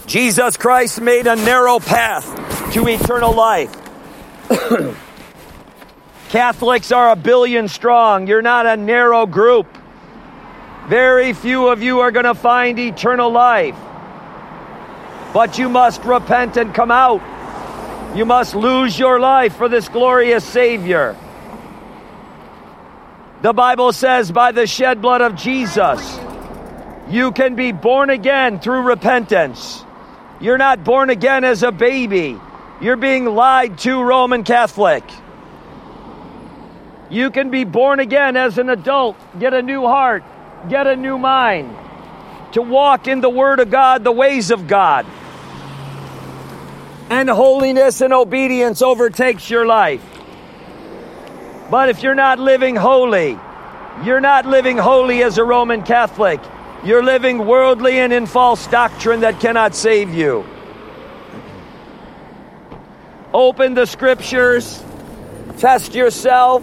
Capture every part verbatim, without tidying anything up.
Jesus Christ made a narrow path to eternal life. Catholics are a billion strong. You're not a narrow group. Very few of you are going to find eternal life. But you must repent and come out. You must lose your life for this glorious Savior. The Bible says by the shed blood of Jesus, you can be born again through repentance. You're not born again as a baby. You're being lied to, Roman Catholic. You can be born again as an adult, get a new heart, get a new mind, to walk in the Word of God, the ways of God. And holiness and obedience overtakes your life. But if you're not living holy, you're not living holy as a Roman Catholic. You're living worldly and in false doctrine that cannot save you. Open the Scriptures. Test yourself.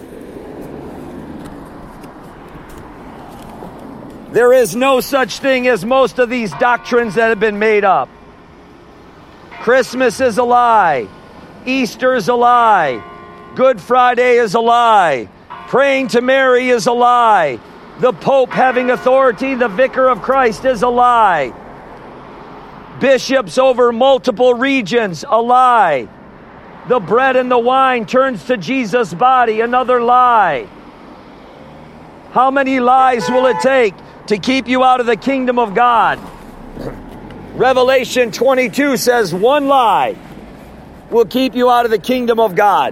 There is no such thing as most of these doctrines that have been made up. Christmas is a lie. Easter is a lie. Good Friday is a lie. Praying to Mary is a lie. The Pope having authority, the Vicar of Christ, is a lie. Bishops over multiple regions, a lie. The bread and the wine turns to Jesus' body, another lie. How many lies will it take to keep you out of the kingdom of God? Revelation twenty-two says one lie will keep you out of the kingdom of God.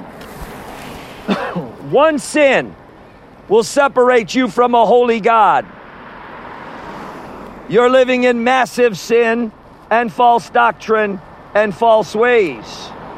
One sin will separate you from a holy God. You're living in massive sin and false doctrine and false ways.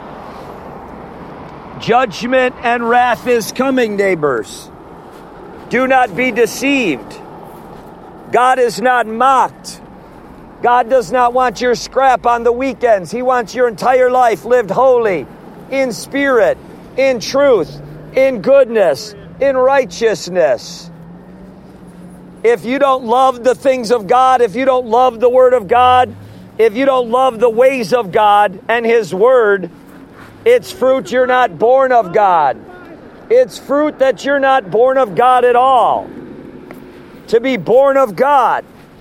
Judgment and wrath is coming, neighbors. Do not be deceived. God is not mocked. God does not want your scrap on the weekends. He wants your entire life lived holy, in spirit, in truth, in goodness, in righteousness. If you don't love the things of God, if you don't love the Word of God, if you don't love the ways of God and His Word, it's fruit you're not born of God. It's fruit that you're not born of God at all. To be born of God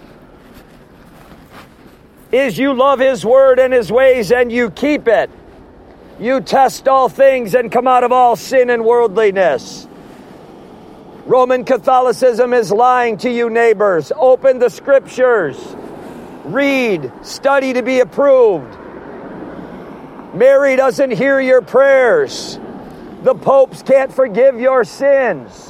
is you love His Word and His ways and you keep it. You test all things and come out of all sin and worldliness. Roman Catholicism is lying to you, neighbors. Open the Scriptures. Read. Study to be approved. Mary doesn't hear your prayers. The popes can't forgive your sins.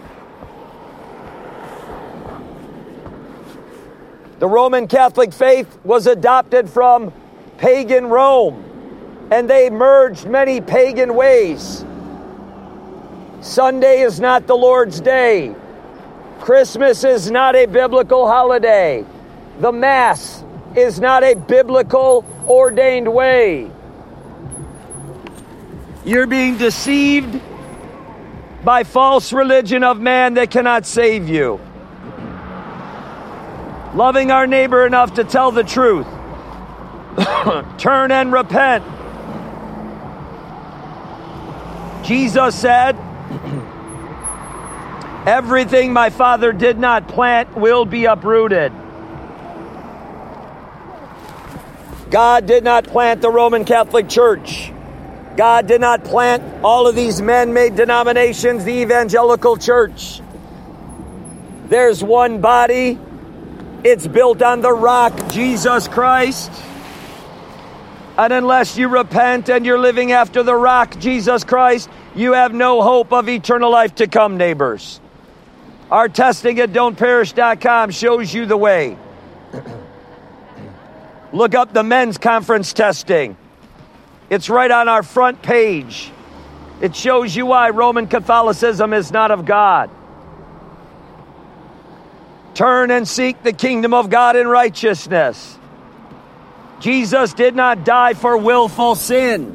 The Roman Catholic faith was adopted from pagan Rome, and they merged many pagan ways. Sunday is not the Lord's day. Christmas is not a biblical holiday. The Mass is not a biblical ordained way. You're being deceived by false religion of man that cannot save you. Loving our neighbor enough to tell the truth. Turn and repent. Jesus said, everything my Father did not plant will be uprooted. God did not plant the Roman Catholic Church. God did not plant all of these man-made denominations, the evangelical church. There's one body. It's built on the rock, Jesus Christ. And unless you repent and you're living after the rock, Jesus Christ, you have no hope of eternal life to come, neighbors. Our testing at don't perish dot com shows you the way. Look up the men's conference testing. It's right on our front page. It shows you why Roman Catholicism is not of God. Turn and seek the kingdom of God in righteousness. Jesus did not die for willful sin.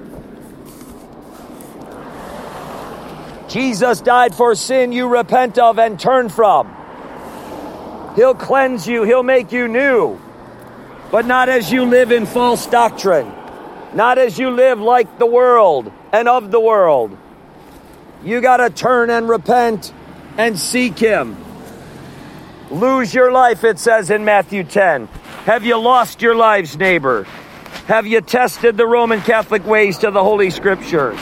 Jesus died for sin you repent of and turn from. He'll cleanse you. He'll make you new. but not as you live in false doctrine, not as you live like the world and of the world. You got to turn and repent and seek him. Lose your life, it says in Matthew ten. Have you lost your lives, neighbor? Have you tested the Roman Catholic ways to the Holy Scriptures?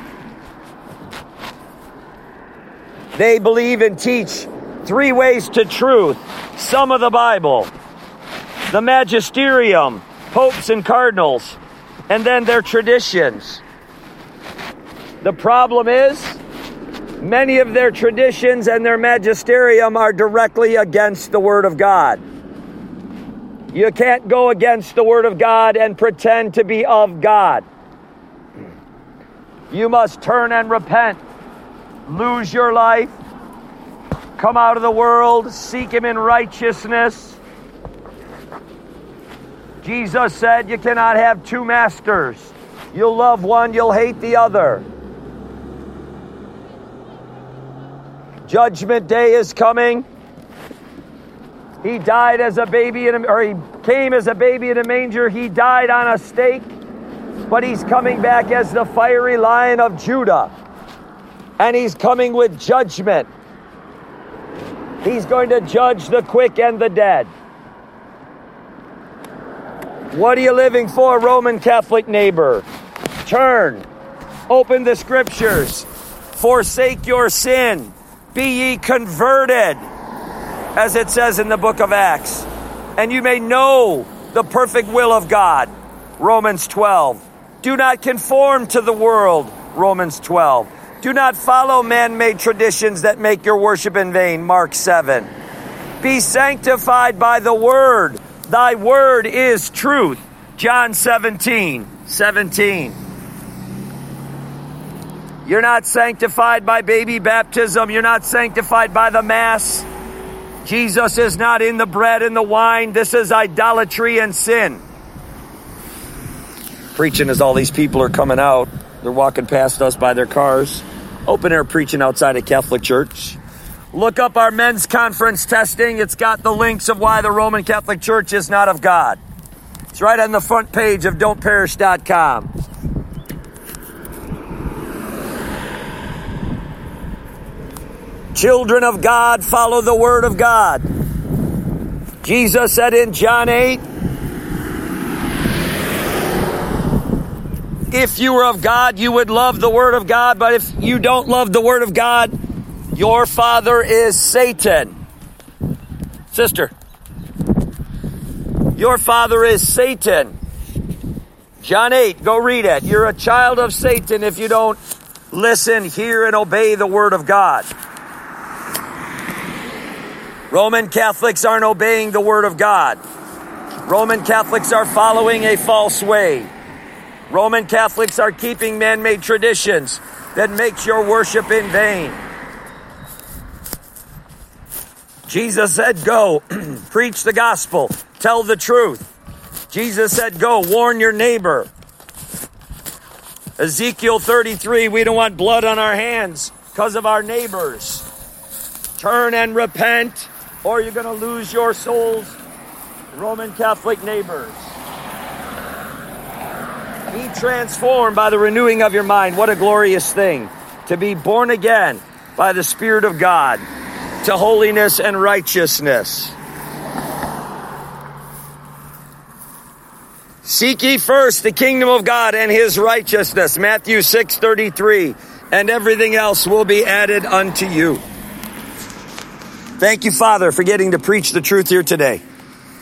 They believe and teach three ways to truth, some of the Bible, the magisterium, popes and cardinals, and then their traditions. The problem is, many of their traditions and their magisterium are directly against the Word of God. You can't go against the Word of God and pretend to be of God. You must turn and repent. Lose your life. Come out of the world. Seek him in righteousness. Jesus said you cannot have two masters. You'll love one, you'll hate the other. Judgment Day is coming. He died as a baby, in a, or he came as a baby in a manger. He died on a stake, but he's coming back as the fiery Lion of Judah. And he's coming with judgment. He's going to judge the quick and the dead. What are you living for, Roman Catholic neighbor? Turn. Open the Scriptures. Forsake your sin. Be ye converted, as it says in the book of Acts. And you may know the perfect will of God, Romans twelve. Do not conform to the world, Romans twelve. Do not follow man-made traditions that make your worship in vain, Mark seven. Be sanctified by the word. Thy word is truth, John seventeen, seventeen. You're not sanctified by baby baptism. You're not sanctified by the Mass. Jesus is not in the bread and the wine. This is idolatry and sin. Preaching as all these people are coming out. They're walking past us by their cars. Open air preaching outside a Catholic church. Look up our men's conference testing. It's got the links of why the Roman Catholic Church is not of God. It's right on the front page of don't perish dot com. Children of God, follow the word of God. Jesus said in John eight, if you were of God, you would love the word of God. But if you don't love the word of God, your father is Satan. Sister, your father is Satan. John eight, go read it. You're a child of Satan if you don't listen, hear, and obey the word of God. Roman Catholics aren't obeying the word of God. Roman Catholics are following a false way. Roman Catholics are keeping man-made traditions that makes your worship in vain. Jesus said, go, preach the gospel, tell the truth. Jesus said, go, warn your neighbor. Ezekiel thirty-three, we don't want blood on our hands because of our neighbors. Turn and repent, or you're going to lose your souls, Roman Catholic neighbors. Be transformed by the renewing of your mind. What a glorious thing to be born again by the Spirit of God to holiness and righteousness. Seek ye first the kingdom of God and his righteousness, Matthew six thirty-three, and everything else will be added unto you. Thank you, Father, for getting to preach the truth here today.